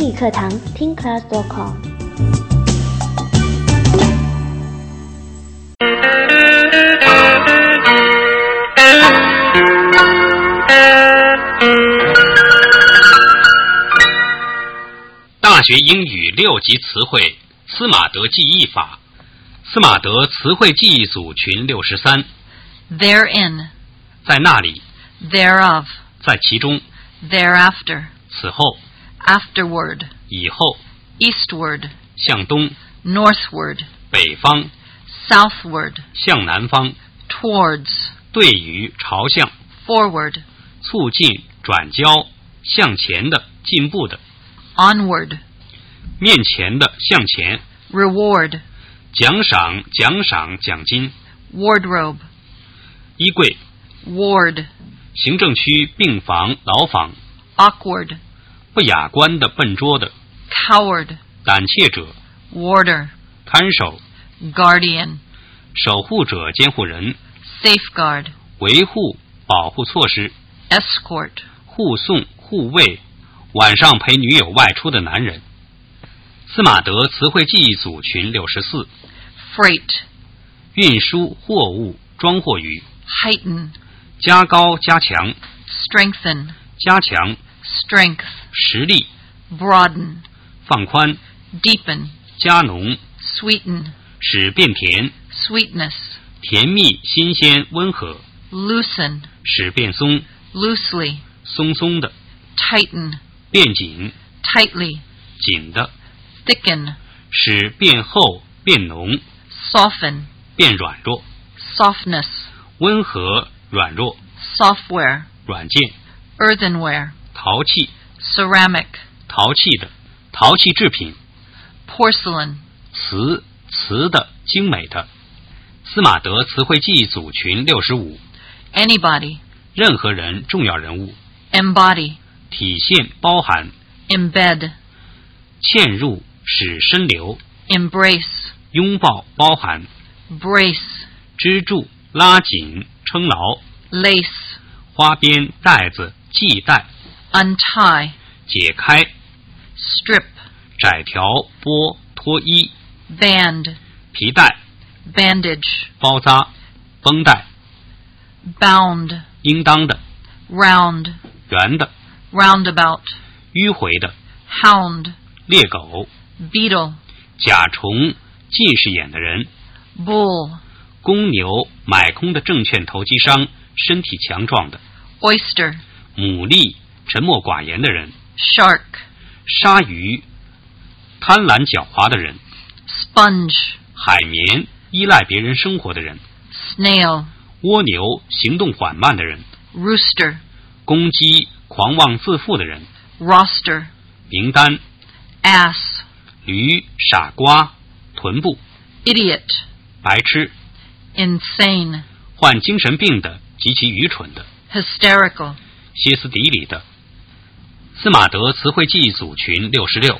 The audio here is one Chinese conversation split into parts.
英语课堂听 class.com。 大学英语6级词汇司马德记忆法，司马德词汇记忆组群63。 Therein, 在那里， thereof, 在其中， thereafter, 此后， afterward, 以后， eastward, 向东， northward, 北方， southward, 向南方， towards, 对于，朝向， forward, 促进，转交，向前的，进步的， onward, 面前的，向前， reward, 奖赏，奖赏，奖金， wardrobe, 衣柜， ward, 行政区，病房，牢房， awkward, 不雅观的，笨拙的， coward, 胆怯者， warder, 看守， guardian, 守护者，监护人， safeguard, 维护，保护措施， escort, 护送，护卫，晚上陪女友外出的男人。司马德词汇记忆组群64。 freight, 运输货物，装货语， heighten, 加高，加强， strengthen, 加强， strength, 实力， broaden, 放宽， deepen, 加浓， sweeten, 使变甜， sweetness, 甜蜜，新鲜，温和， loosen, 使变松， loosely, 松松的， tighten, 变紧， tightly, 紧的， thicken, 使变厚，变浓， soften, 变软弱， softness, 温和，软弱， software, 软件， earthenware, 陶器， ceramic, 陶器的，陶器制品， porcelain, 瓷的，精美的。司马德词汇记忆组群65。 anybody, 任何人，重要人物， embody, 体现，包含， embed, 嵌入，使深流， embrace, 拥抱，包含， brace, 支柱，拉紧，撑牢， lace, 花边，带子，系带， untie, 解开， strip, 窄条，剥，脱衣， band, 皮带， bandage, 包扎，绷带， bound, 应当的， round, 圆的， roundabout, 迂回的， hound, 猎狗， beetle, 甲虫，近视眼的人， bull, 公牛，买空的证券投机商，身体强壮的， oyster, 牡蛎，沉默寡言的人， shark, 鲨鱼，贪婪狡猾的人， sponge, 海绵，依赖别人生活的人， snail, 蜗牛，行动缓慢的人， rooster, 公鸡，狂妄自负的人， roster, 名单， ass, 驴，傻瓜，臀部， idiot, 白痴， insane, 患精神病的，极其愚蠢的， hysterical, 歇斯底里的。司马德词汇记忆组群66。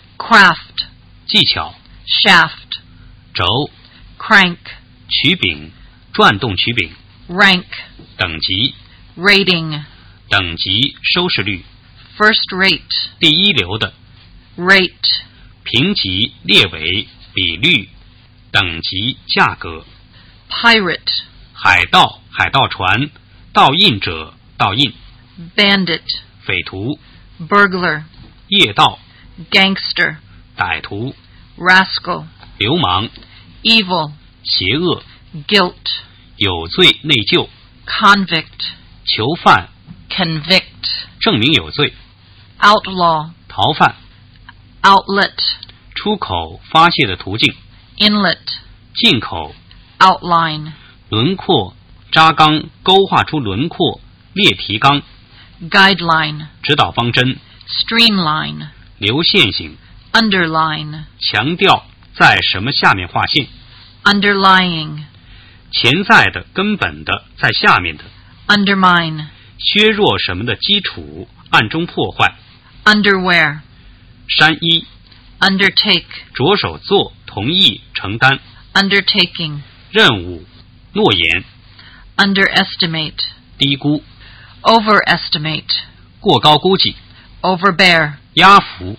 craft, 技巧， shaft, 轴， crank, 曲柄，转动曲柄， rank, 等级， rating, 等级，收视率， first rate, 第一流的， rate, 评级，列为，比率，等级，价格， pirate, 海盗，海盗船，盗印者，盗印， bandit, 匪徒， burglar, 夜盗， gangster, 歹徒， rascal, 流氓， evil, 邪恶， guilt, 有罪，内疚， convict, 囚犯， convict, 证明有罪， outlaw, 逃犯， outlet, 出口，发泄的途径， inlet, 进口， outline, 轮廓，扎纲，勾画出轮廓，列提纲， guideline, 指导方针， streamline, 流线型， underline, 强调在什么下面划线， underlying, 潜在的，根本的，在下面的， undermine, 削弱什么的基础，暗中破坏， underwear, 山一， undertake, 着手做，同意，承担， undertaking, 任务，诺言， underestimate, 低估， overestimate, 过高估计， overbear, 压服，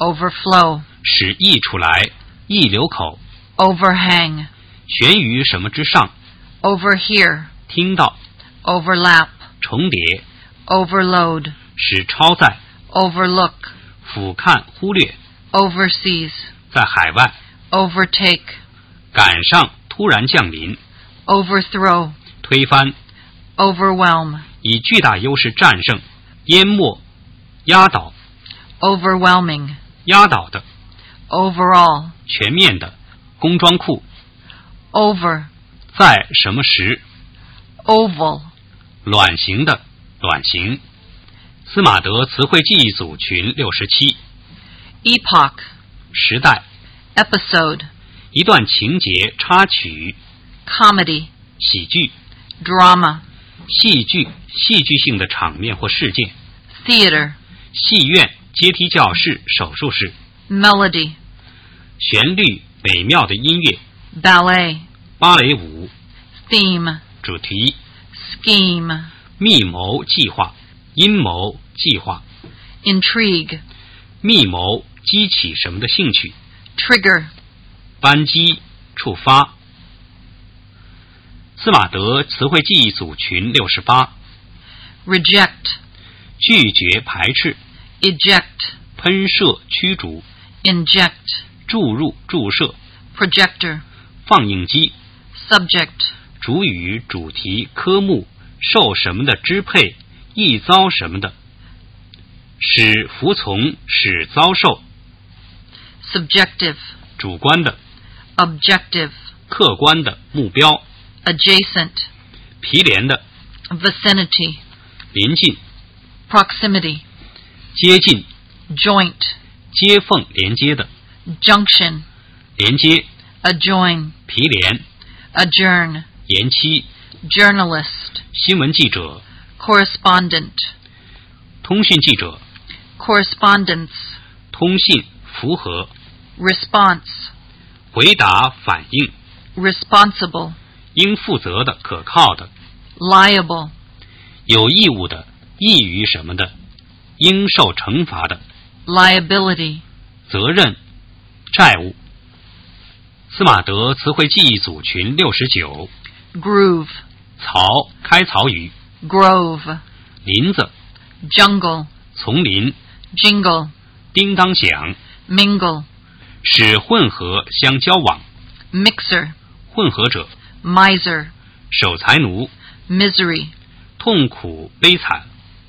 overflow, 使溢出来，溢流口， overhang, 悬于什么之上， overhear, 听到， overlap, 重叠， overload, 使超载， overlook, 俯瞰忽略， overseas, 在海外， overtake, 赶上突然降临， overthrow, 推翻， overwhelm, 以巨大优势战胜，淹没，压倒， overwhelming, 压倒的， overall, 全面的，工装库， over, 在什么时， oval, 卵形的，卵形。司马德词汇记忆组群67， epoch, 时代， episode, 一段情节插曲， comedy, 喜剧， drama, 戏剧，戏剧性的场面或事件， theater, 戏院、阶梯教室、手术室， melody, 旋律，美妙的音乐， ballet, 芭蕾舞， theme, 主题， scheme, 密谋计划，阴谋计划， intrigue, 密谋激起什么的兴趣， trigger, 扳机，触发。司马德词汇记忆组群68， reject, 拒绝排斥， eject, 喷射驱逐， inject, 注入注射， projector, 放映机， subject, 主语主题科目受什么的支配，易遭什么的，使服从，使遭受， subjective, 主观的， objective, 客观的目标， adjacent, 毗连的， vicinity, 临近， proximity, 接近， joint, 接缝连接的， junction, 连接， adjoin, 毗连， adjourn, 延期， journalist, 新闻记者， correspondent, 通讯记者， correspondence, 通信符合， response, 回答反应， responsible, 应负责的可靠的， liable, 有义务的，益于什么的，应受惩罚的， liability, 责任，债务。司马德词汇记忆组群69， groove, 曹，开曹语， grove, 林子， jungle, 丛林， jingle, 叮当响， mingle, 使混合相交往， mixer, 混合者， miser, 守财奴， misery, 痛苦悲惨。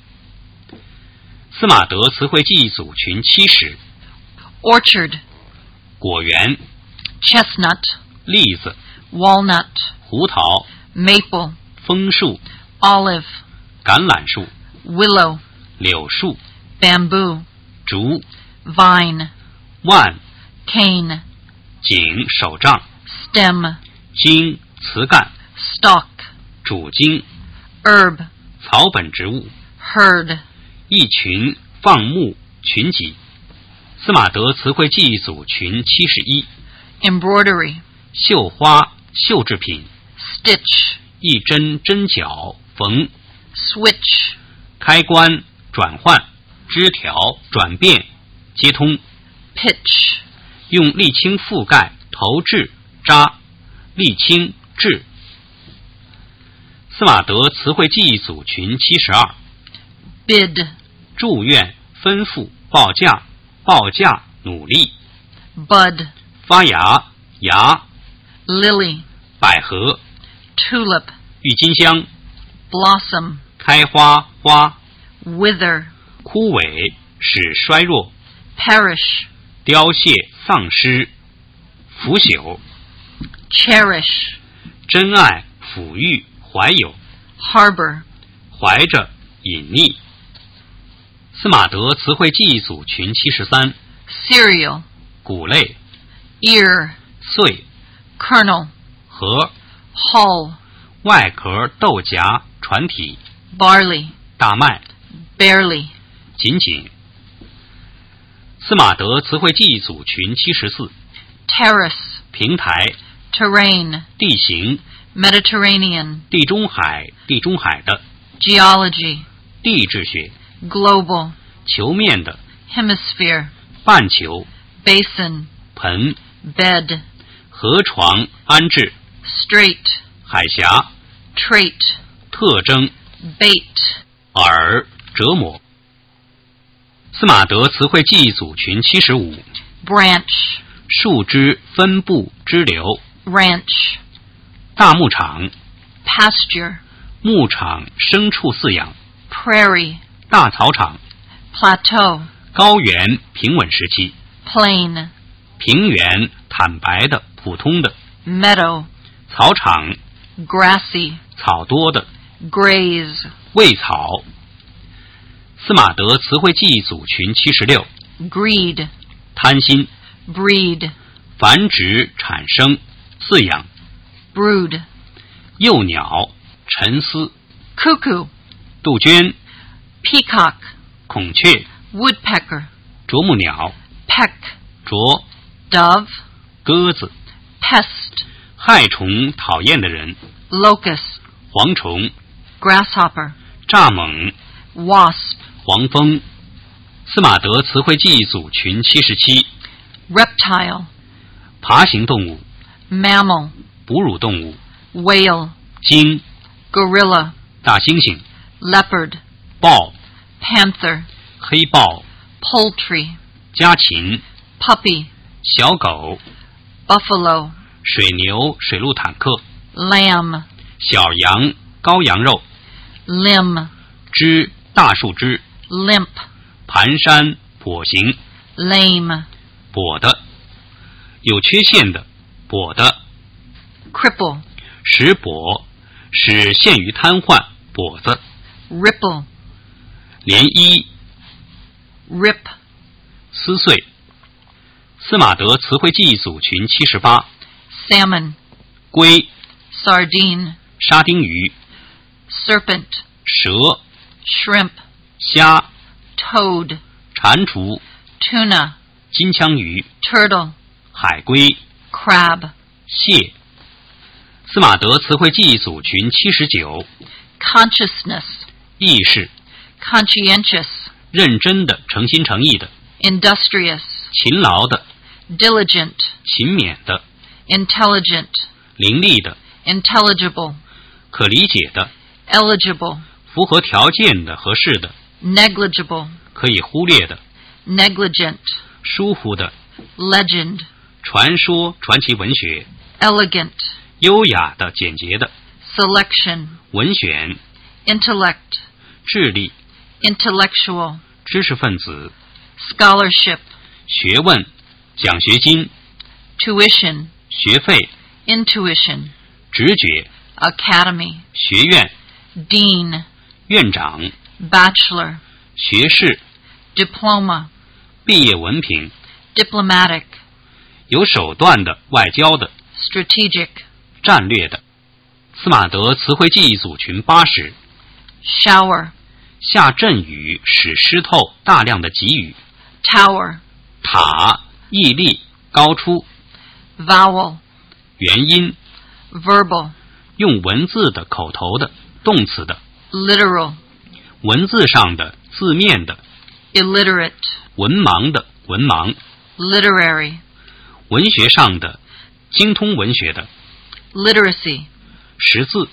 司马德词汇记忆组群70， orchard, 果园， chestnut, 栗子， walnut, 胡桃， maple, 枫树， olive, 橄榄树， willow, 柳树， bamboo, 竹， vine, 腕， cane, 颈，手杖， stem, 茎，词干， stalk, 主茎， herb, 草本植物， herd, 一群，放牧，群集。司马德词汇记忆组群71， embroidery, 绣花，绣制品， stitch, 一针针脚，缝， switch, 开关，转换，枝条，转变，接通， pitch, 用沥青覆盖，投掷，扎，沥青，制。司马德词汇记忆组群72， bid, 祝愿，吩咐，报价，努力， bud, 发芽，芽， lily, 百合， tulip, 郁金香， blossom, 开花，花， wither, 枯萎，使衰弱， perish, 凋谢，丧失，腐朽， cherish, 珍爱，抚育，怀有， harbor, 怀着，隐匿。司马德词汇记忆组群73， cereal, 谷类， ear, 穗， kernel, 核， hull, 外壳，豆荚，船体， barley, 大麦， barely, 仅仅。司马德词汇记忆组群74， terrace, 平台， terrain, 地形， Mediterranean, 地中海，地中海的， geology, 地质学， global, 球面的， hemisphere, 半球、 basin, 盆、 bed, 河床、安置、 straight, 海峡、 trait, 特征、 bait, 饵、折磨。司马德词汇记忆组群75， branch, 树枝、分布、支流。 ranch, 大牧场、 pasture, 牧场、牲畜饲养。 prairie, 大草场、 plateau, 高原、平稳时期。 plain, 平原、坦白的、普通的。 meadow, 草场、 grassy, 草多的。 graze, 喂草。司马德词汇记忆组群76， greed, 贪心、 breed, 繁殖、产生、饲养。 brood, 幼鸟、沉思、 cuckoo, 杜鹃、 peacock, 孔雀、 woodpecker, 啄木鸟、 peck, 啄、 dove, 鸽子、 pest, 害虫、讨厌的人、 locust, 蝗虫、 grasshopper, 蚱蜢、 wasp, 黄蜂。司马德词汇记忆组群77， reptile, 爬行动物、 mammal, 哺乳动物、 whale, 鲸、 gorilla, 大猩猩、 leopard, 豹、 panther, 黑豹、 poultry, 家禽、 puppy, 小狗、 buffalo, 水牛、水陆坦克、 lamb, 小羊、羔羊肉、 limb, 枝、大树枝、 limp, 蹒跚、跛行、 lame, 跛的、有缺陷的、跛的、 cripple, 使跛、使陷于瘫痪、跛子、 ripple, 涟漪、 rip, 撕碎。司马德词汇记忆组群78， salmon, 龟、 sardine, 沙丁鱼、 serpent, 蛇、 shrimp, 虾、 toad, 蟾蜍、 tuna, 金枪鱼、 turtle, 海龟、 crab, 蟹。司马德词汇记忆组群79， consciousness, 意识、 conscientious, 认真的、诚心诚意的、 industrious, 勤劳的、 diligent, 勤勉的、 intelligent, 伶俐的、 intelligible, 可理解的、 eligible, 符合条件的、合适的、 negligible, 可以忽略的、 negligent, 舒服的、 legend, 传说、传奇文学、 elegant, 优雅的、简洁的、 selection, 文选、 intellect, 智力、 intellectual, 知识分子、 scholarship, 学问、奖学金、 tuition, 学费、 intuition, 直觉、 academy, 学院、 dean, 院长、 bachelor, 学士、 diploma, 毕业文凭、 diplomatic, 有手段的、外交的、 strategic, 战略的。司马德词汇记忆组群80， shower, 下阵雨，使湿透，大量的给予。 tower, 塔、屹立、高出。 vowel, 元音、 verbal, 用文字的、口头的、动词的。 literal, 文字上的、字面的。 illiterate, 文盲的、文盲。 literary, 文学上的、精通文学的。 literacy, 识字，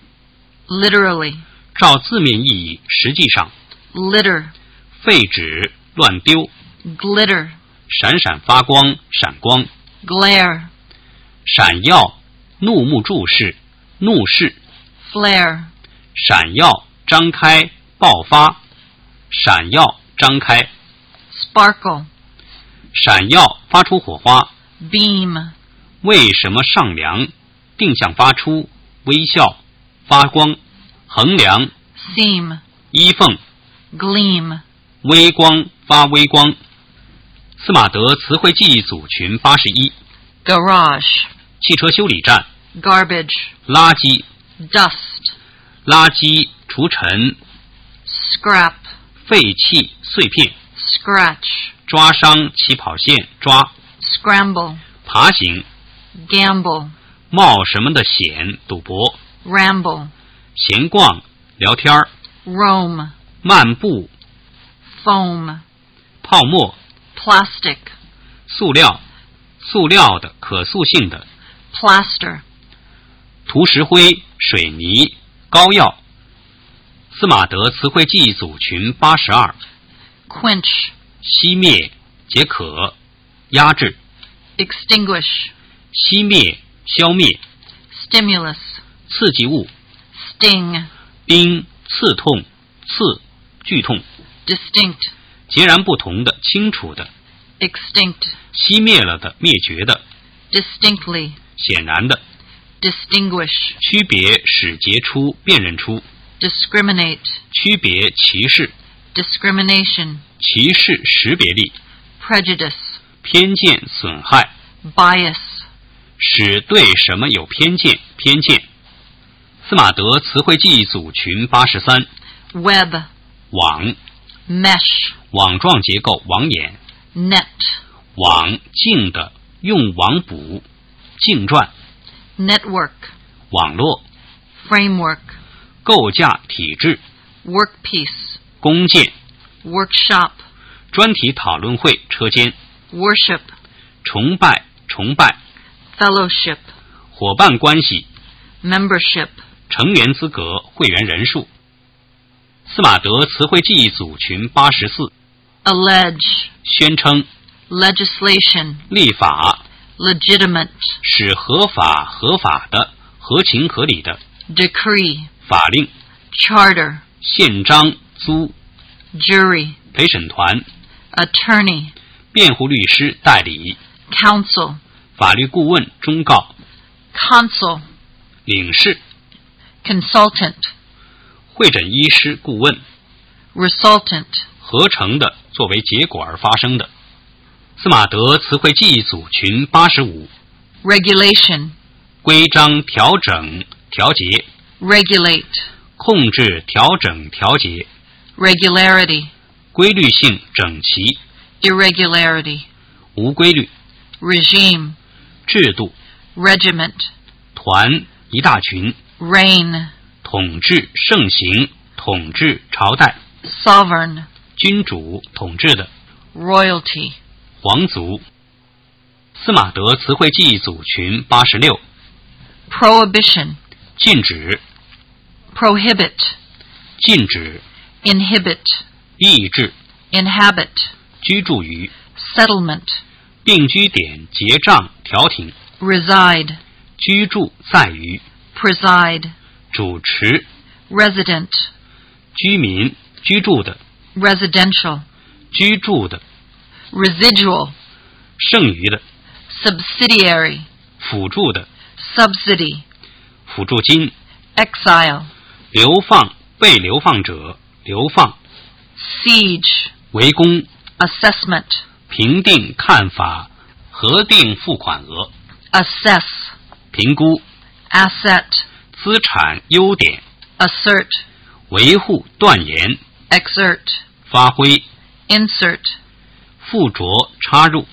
literally, 照字面意义，实际上。 litter, 废纸、乱丢。 glitter, 闪闪发光、闪光。 glare, 闪耀、怒目注视、怒视。 flare, 闪耀、张开、爆发。闪耀、张开。 sparkle, 闪耀、发出火花。 beam, 为什么上梁？定向发出，微笑，发光。衡量、 seam, 衣缝。 gleam, 微光、发微光。司马德词汇记忆组群81， garage, 汽车修理站。 garbage, 垃圾、 dust, 垃圾、除尘。 scrap, 废弃、碎片。 scratch, 抓伤、起跑线、抓。 scramble, 爬行。 gamble, 冒什么的险、赌博。 ramble, 闲逛、聊天儿。 roam, 漫步。 foam, 泡沫。 Plastic. 塑料，塑料的，可塑性的。 Plaster. 涂石灰、水泥、膏药。司马德词汇记忆组群82。 Quench. 熄灭、解渴、压制。 Extinguish. 熄灭、消灭。 Stimulus. 刺激物。 Sting. 冰、刺痛、刺、剧痛。 Distinct. 截然不同的，清楚的。 Extinct. 熄灭了的，灭绝的。 Distinctly. 显然的。 Distinguish. 区别，使杰出，辨认出。 Discriminate. 区别，歧视。 Discrimination. 歧视，识别力。 Prejudice. 偏见，损害。 Bias. 使对什么有偏见，偏见。司马德词汇记忆组群83。 Web. 网。 Mesh. 网状结构，网眼。 Net. 网，径的，用网捕，径传。 Network. 网络。 Framework. 构架，体制。 Workpiece. 弓箭。 Workshop. 专题讨论会，车间。 Worship. 崇拜，崇拜。 Fellowship. 伙伴关系。 Membership. 成员资格，会员人数。司马德词汇记忆组群84。 Allege. 宣称。 Legislation. 立法。 Legitimate. 使合法，合法的，合情合理的。 Decree. 法令。 Charter. 宪章，租。 Jury. 陪审团。 Attorney. 辩护律师，代理。 Counsel. 法律顾问，忠告。 Consul. 领事。 Consultant. 会诊医师，顾问。 Resultant. 合成的，作为结果而发生的。司马德词汇记忆组群85。 Regulation. 规章，调整，调节。 Regulate. 控制，调整，调节。 Regularity. 规律性，整齐。 Irregularity. 无规律。 Regime. 制度。 Regiment. 团，一大群。 Reign. 统治，盛行，统治，朝代。 Sovereign. 君主，统治的。 Royalty. 皇族。司马德词汇记忆组群86。 Prohibition. 禁止。 Prohibit. 禁止。 Inhibit. 抑制。 Inhabit. 居住于。 Settlement. 定居点，结账，调停。 Reside. 居住，在于。 Preside. 主持。 Resident. 居民，居住的。 Residential. 居住的。 Residual. 剩余的。 Subsidiary. 辅助的。 Subsidy. 辅助金。 Exile. 流放，被流放者，流放。 Siege. 围攻。 Assessment. 评定看法，核定付款额。 Assess. 评估。 Asset. 资产优点。 Assert. 维护，断言。 Exert. 发挥。 Insert. 附着，插入。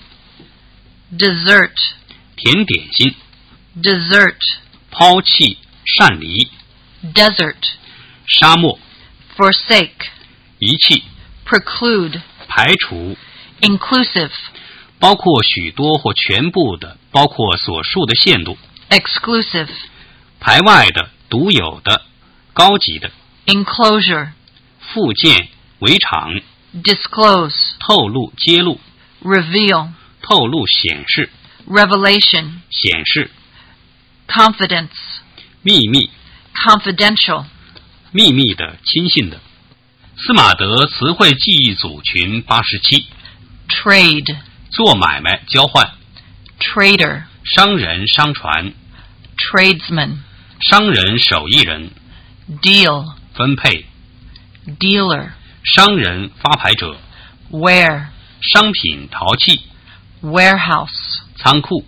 Dessert. 甜点心。 Desert. 抛弃，擅离。 Desert. 沙漠。 Forsake. 遗弃。 Preclude. 排除。 Inclusive. 包括许多或全部的，包括所述的限度。 Exclusive. 排外的，独有的，高级的。 Enclosure. 附件，围场。 Disclose. 透露，揭露。 Reveal. 透露，显示。 Revelation. 显示。 Confidence. 秘密。 Confidential. 秘密的，亲信的。司马德词汇记忆组群87。 Trade. 做买卖，交换。 Trader. 商人，商船。 Tradesman. 商人，手艺人。 Deal. 分配。 Dealer. 商人，发牌者。 Ware. 商品，陶器。 Warehouse. 仓库。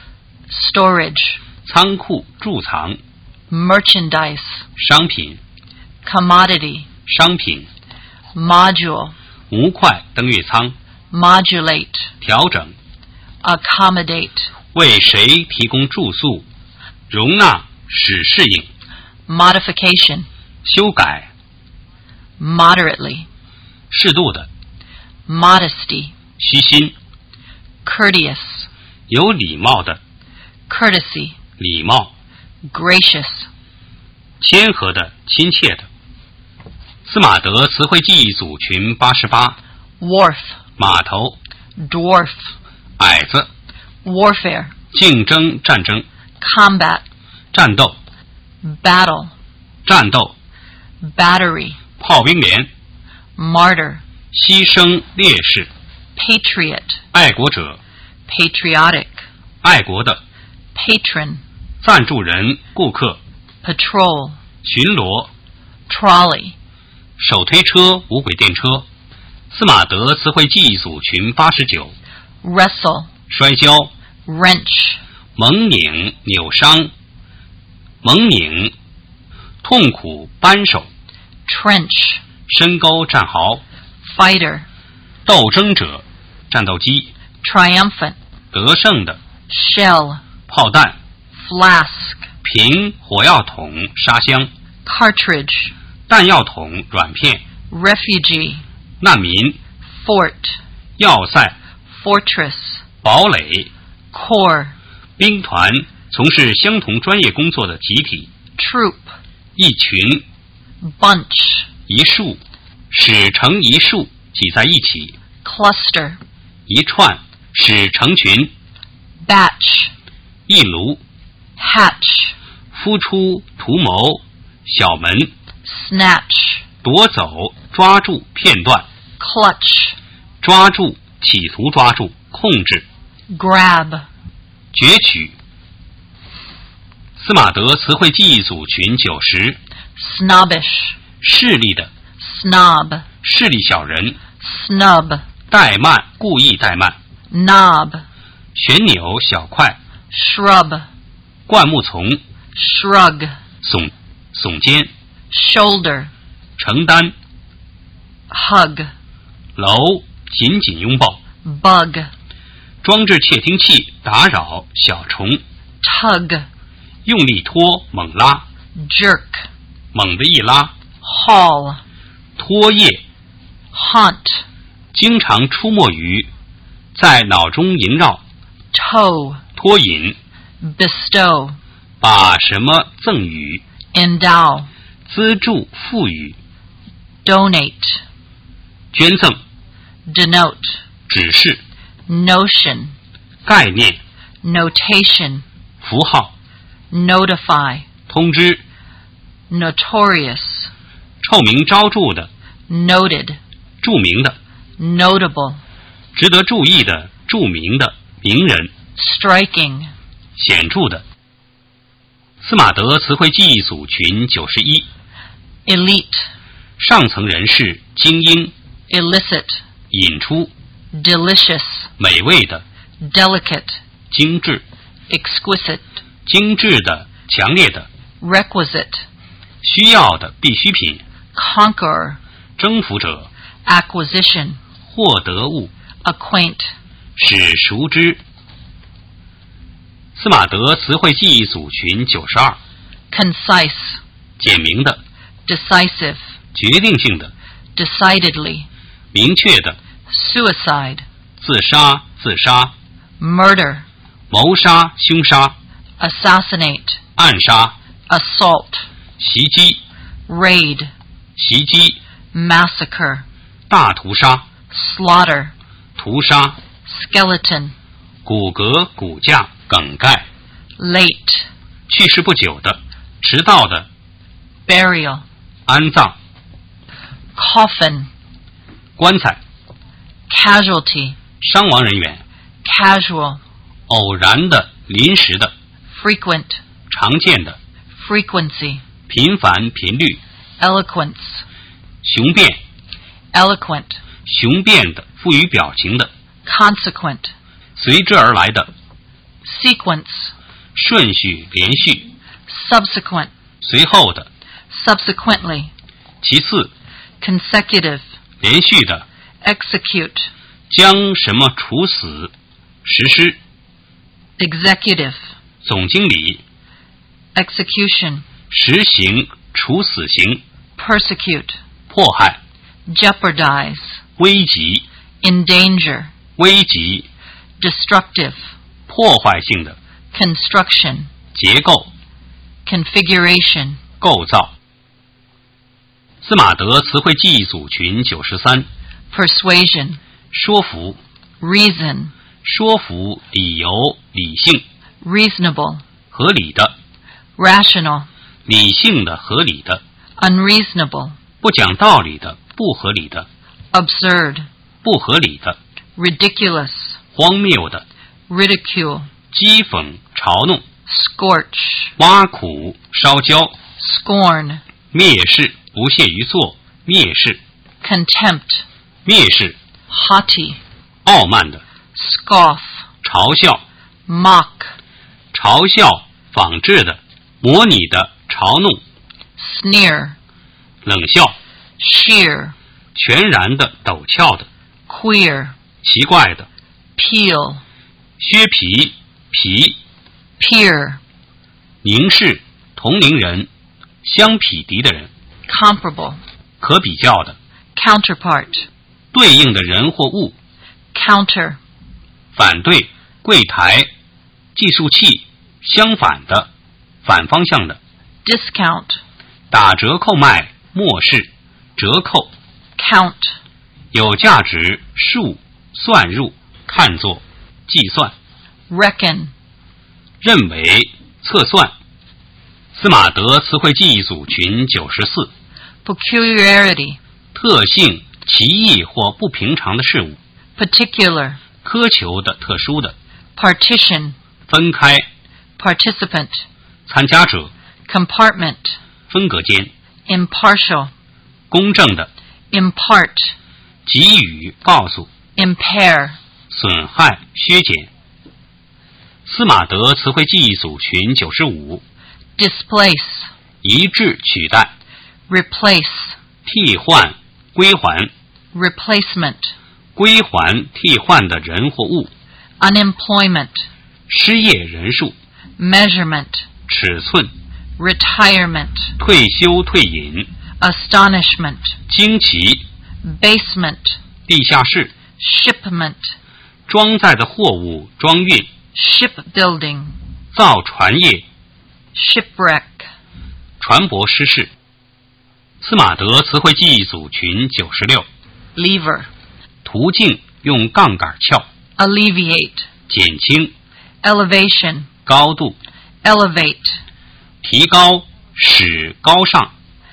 Storage. 仓库，贮藏。 Merchandise. 商品。 Commodity. 商品。 Module. 模块，登月舱。 Modulate. 调整。 Accommodate. 为谁提供住宿？容纳，使适应。 Modification. 修改。 Moderately. 适度的。 Modesty. 虚心， courteous, 有礼貌的， courtesy, 礼貌， gracious, 谦和的，亲切的。司马德词汇记忆组群88， wharf, 码头， dwarf, 矮子， warfare, 竞争，战争， combat, 战斗， battle, 战斗， battery, 炮兵连， martyr, 牺牲，烈士， patriot, 爱国者， patriotic, 爱国的， patron, 赞助人，顾客， patrol, 巡逻， trolley, 手推车，无轨电车。司马德词汇记忆组群89， wrestle, 摔跤， wrench, 蒙拧，扭伤，蒙拧，痛苦，扳手， trench, 深沟，战壕， fighter, 斗争者，战斗机， triumphant, 得胜的， shell, 炮弹， flask, 瓶，火药桶，沙箱， cartridge, 弹药桶，软片， refugee, 难民， fort, 要塞， fortress, 堡垒， corps, 兵团，从事相同专业工作的集体， troop, 一群， bunch, 一束，使成一束，挤在一起， cluster, 一串，使成群， batch, 一炉， hatch, 孵出，图谋，小门， snatch, 夺走，抓住，片段， clutch, 抓住，企图抓住，控制， grab, 攫取。司马德词汇记忆组群90， snobbish, 势利的， snob, 势利小人， snub, 怠慢，故意怠慢， knob, 旋钮，小块， shrub, 灌木丛， shrug, 耸肩， shoulder, 承担， hug, 楼，紧紧拥抱， bug, 装置窃听器，打扰，小虫， tug, 用力拖，猛拉， jerk, 猛地一拉， haul, 拖曳， haunt, 经常出没于，在脑中萦绕， tow, 拖引， bestow, 把什么赠予， endow, 资助，赋予， donate, 捐赠， denote, 指示， notion, 概念， notation, 符号， notify, 通知， notorious, 臭名昭著的， noted, 著名的， notable, 值得注意的，著名的，名人， striking, 显著的。司马德词汇记忆组群91， elite, 上层人士，精英， illicit, 引出， delicious, 美味的， delicate, 精致， exquisite, 精致的，强烈的， requisite, 需要的，必需品， conqueror, 征服者， acquisition, 获得物， acquaint, 使熟知。司马德词汇记忆组群92， concise, 简明的， decisive, 决定性的， decidedly, 明确的， suicide, 自杀，自杀， murder, 谋杀，凶杀， assassinate, 暗杀， assault, 袭击， raid, 袭击， massacre, 大屠杀， slaughter, 屠杀， skeleton, 骨骼，骨架，梗概， late, 去世不久的，迟到的， burial, 安葬， coffin, 棺材， casualty, 伤亡人员， casual, 偶然的，临时的， frequent, 常见的， frequency, 频繁，频率， eloquence, 雄辩， eloquent, 雄辩的，赋予表情的， consequent, 随之而来的， sequence, 顺序，连续， subsequent, 随后的， subsequently, 其次， consecutive, 连续的， execute, 将什么处死，实施， executive, 总经理， execution, 实行，处死刑， persecute, 迫害， jeopardize, 危急， endanger, 危急、 destructive, 破坏性的、 construction, 结构、 configuration, 构造。司马德词汇记忆组群93， persuasion, 说服、 reason, 说服、理由、理性、 reasonable, 合理的、 rational, 理性的、合理的、 unreasonable, 不讲道理的、不合理的、 absurd, 不合理的、 ridiculous, 荒谬的、 ridicule, 讥讽、嘲弄、 scorch, 挖苦、烧焦、 scorn, 蔑视、不屑于做、蔑视、 contempt, 蔑视、 haughty, 傲慢的、 scoff, 嘲笑、 mock, 嘲笑、仿制的、模拟的、嘲弄、 sneer, 冷笑、 sheer, 全然的、陡峭的、 queer, 奇怪的、 peel, 削皮、皮、 peer, 凝视、同龄人、相匹敌的人、 comparable, 可比较的、 counterpart, 对应的人或物、 counter, 反对、柜台、计数器、相反的、反方向的、 discount, 打折扣卖、漠视、折扣、 count, 有价值、数、算入、看作、计算、 reckon, 认为、测算。司马德词汇记忆组群94， peculiarity, 特性、奇异或不平常的事物， particular, 苛求的、特殊的， partition, 分开、 participant, 参加者、 compartment, 分隔间、 impartial, 公正的、 impart, 给予、告诉、 impair, 损害、削减。司马德词汇记忆组群95， displace, 移置、取代、 replace, 替换、归还、 replacement, 归还、替换的人或物， unemployment, 失业人数、 measurement, 尺寸、 retirement, 退休、退隐、 astonishment, 惊奇、 basement, 地下室、 shipment, 装载的货物、装运、 shipbuilding, 造船业、 shipwreck, 船舶失事。司马德词汇记忆组群96， lever, 途径用杠杆撬， alleviate, 减轻、 elevation, 高度、 elevate, 提高、使高尚、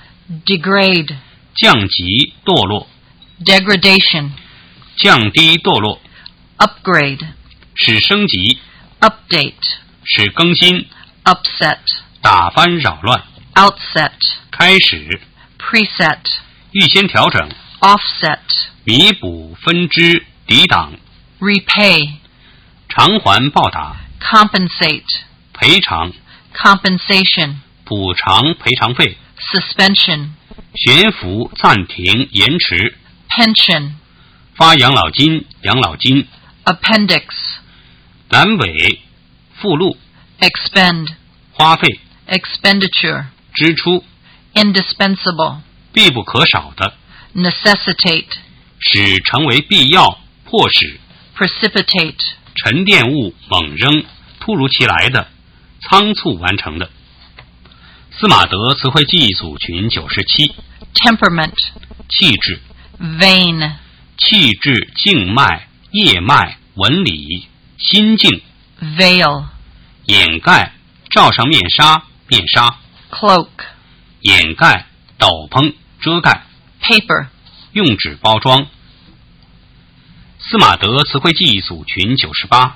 degrade, 降级、堕落、 degradation, 降低、堕落、 upgrade, 使升级、 update, 使更新、 upset, 打翻、扰乱、 outset, 开始、 preset, 预先调整、 offset, 弥补、分支、抵挡、 repay, 偿还、报答、 compensate, 赔偿、 compensation, 补偿、赔偿费、 suspension, 悬浮、暂停、延迟、 pension, 发养老金、养老金、 appendix, 阑尾、附录、 expend, 花费、 expenditure, 支出、 indispensable, 必不可少的， necessitate, 使成为必要、迫使、 precipitate, 沉淀物、猛扔、突如其来的、仓促完成的。司马德词汇记忆组群97， temperament, 气质、 vein, 气质、静脉、叶脉、纹理、心境、 veil, 掩盖、罩上面纱、面纱、 cloak, 掩盖、斗篷、遮盖、 paper, 用纸包装。司马德词汇记忆组群98，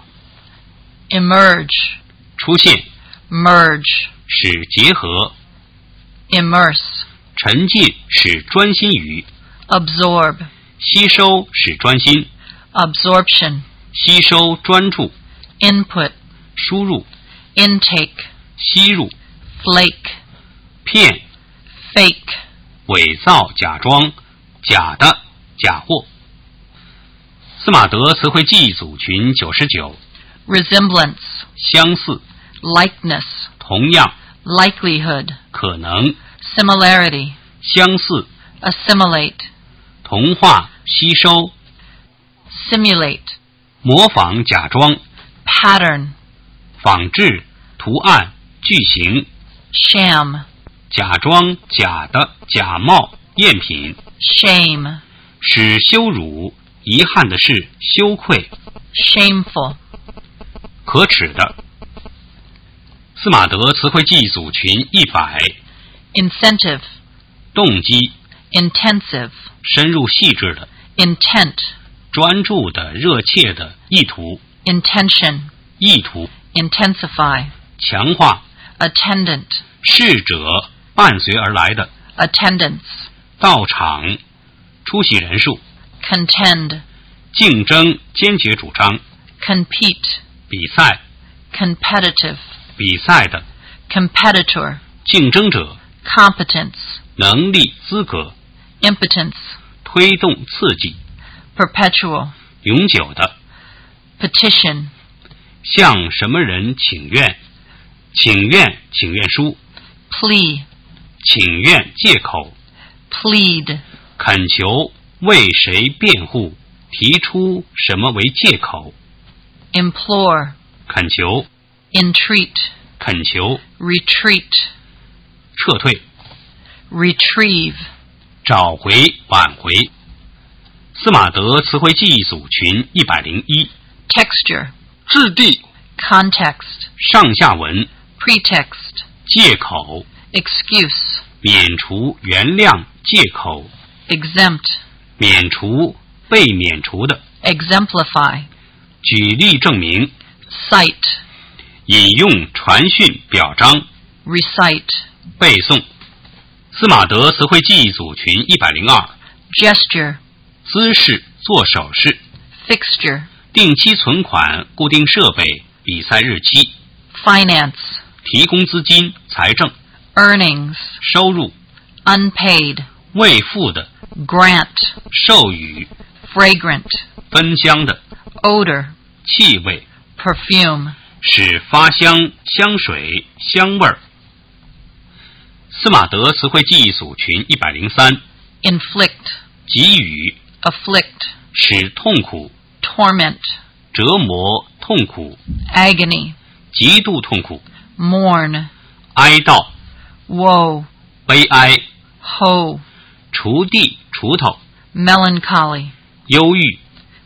emerge, 出现、 merge, 使结合、 immerse, 沉浸、使专心于、 absorb, 吸收、使专心、 absorption, 吸收、专注、 input, 输入、 intake, 吸入、 flake, 骗、 fake, 伪造、假装、假的、假货。司马德词汇记忆组群99， resemblance, 相似、 likeness, 同样、 likelihood, 可能、 similarity, 相似、 assimilate, 同化、吸收、 simulate, 模仿、假装、 pattern, 仿制、图案、句型、 sham, 假装、假的、假冒、赝品， shame, 使羞辱、遗憾的事、羞愧、 shameful, 可耻的。斯马德词汇记忆组群100， incentive, 动机， intensive, 深入细致的， intent, 专注的、热切的，意图， intention, 意图， intensify, 强化， attendant, 逝者，伴随而来的， attendance, 到场，出席人数， contend, 竞争，坚决主张， compete, 比赛， competitive, 比赛的， competitor, 竞争者， competence, 能力、资格， impotence, 推动、刺激， perpetual, 永久的， petition, 向什么人请愿，请愿书， plea, 请愿借口， plead, 恳求，为谁辩护，提出什么为借口， implore, 恳求， entreat, 恳求， retreat, 撤退， retrieve, 找回、挽回。斯马德词汇记忆组群101， texture, 质地， context, 上下文， pretext, 借口， excuse, 免除、原谅、借口， exempt, 免除、被免除的， exemplify, 举例证明， cite, 引用、传讯、表彰， recite, 背诵。斯马德词汇记忆组群102， gesture, 姿势、做手势， fixture, 定期存款、固定设备、比赛日期， finance, 提供资金、财政、 earnings, 收入、 unpaid, 未付的、 grant, 授予、 fragrant, 芬香的、 odor, 气味， perfume, 使发香、香水、香味儿。斯马德词汇记忆组群103， inflict, 给予， afflict, 使痛苦、 torment, 折磨、痛苦、 agony, 极度痛苦、 mourn, 哀悼、 woe, 悲哀、 hoe, 锄地、锄头、 melancholy, 忧郁、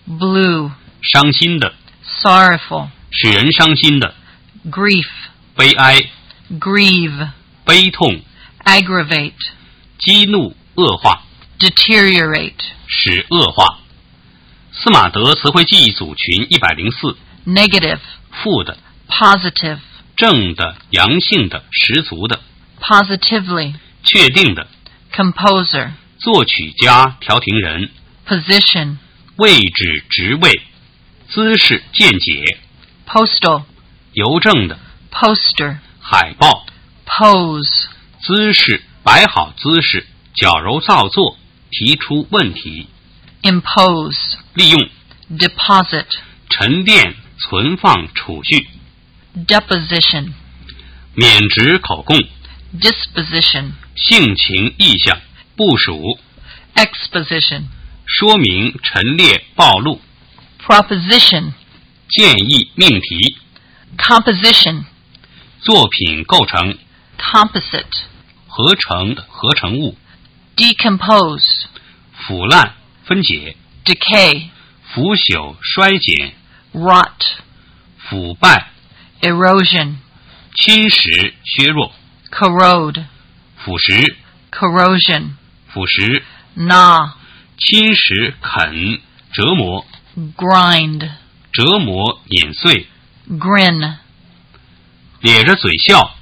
blue, 伤心的、 sorrowful, 使人伤心的、 grief, 悲哀、 grieve, 悲痛、 aggravate, 激怒、恶化、 deteriorate, 使恶化。斯马德词汇记忆组群104， negative, 负的、 positive, 正的、阳性的、十足的、 positively, 确定的、 composer, 作曲家、调停人、 position, 位置、职位、姿势、见解、 postal, 邮政的、 poster, 海报、 pose, 姿势、摆好姿势、矫揉造作、提出问题、 impose, 利用、 deposit, 沉淀、存放、储蓄、 deposition, 免职口供、 disposition, 性情意向、部署、 exposition, 说明、陈列、暴露、 proposition, 建议、命题、 composition, 作品构成、 composite, 合成的合成物、 decompose, 腐烂、分解、 decay, 腐朽、衰减、 rot, 腐败、 erosion, 侵蚀、削弱、 corrode, 腐蚀、 corrosion, 腐蚀、 gnaw, 侵蚀、啃、折磨、 grind, 折磨、碾碎、 grin, 咧着嘴笑、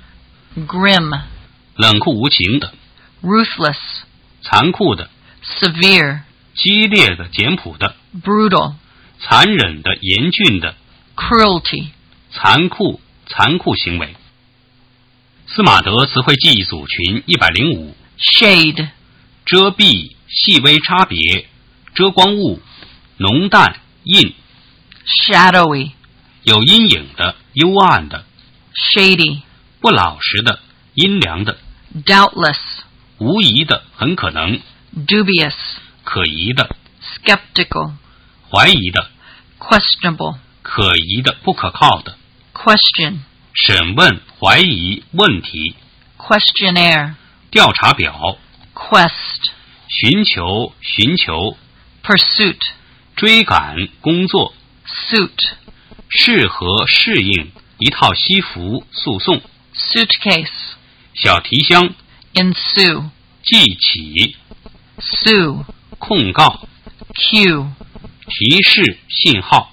grim, 冷酷无情的、 ruthless, 残酷的、 severe, 激烈的、简朴的、 brutal, 残忍的、严峻的、 cruelty, 残酷行为。斯马德词汇记忆组群105， shade, 遮蔽、细微差别、遮光物、浓淡、印、 shadowy, 有阴影的、幽暗的、 shady, 不老实的、阴凉的、 doubtless, 无疑的、很可能、 dubious, 可疑的、 skeptical, 怀疑的、 questionable, 可疑的、不可靠的。 question, 审问、怀疑、问题。 questionnaire, 调查表。 quest, 寻求、寻求。 pursuit, 追赶、工作。 suit, 适合、适应。一套西服、诉讼。 suitcase, 小提箱。 ensue, 记起。 sue, 控告。 cue, 提示、信号。